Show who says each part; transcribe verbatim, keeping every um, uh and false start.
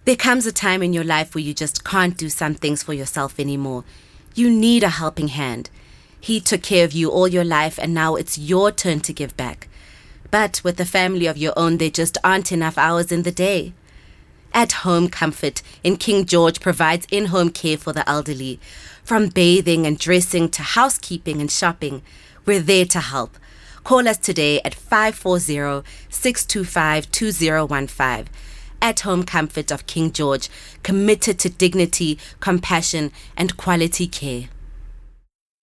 Speaker 1: There comes a time in your life where you just can't do some things for yourself anymore. You need a helping hand. He took care of you all your life, and now it's your turn to give back. But with a family of your own, there just aren't enough hours in the day. At Home Comfort in King George provides in-home care for the elderly. From bathing and dressing to housekeeping and shopping, we're there to help. Call us today at five four zero, six two five, two zero one five. At Home Comfort of King George, committed to dignity, compassion, and quality care.